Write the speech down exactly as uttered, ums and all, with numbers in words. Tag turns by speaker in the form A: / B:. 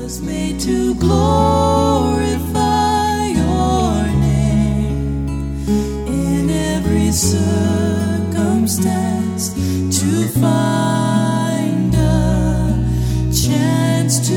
A: was made to glorify your name in every circumstance, to find a chance to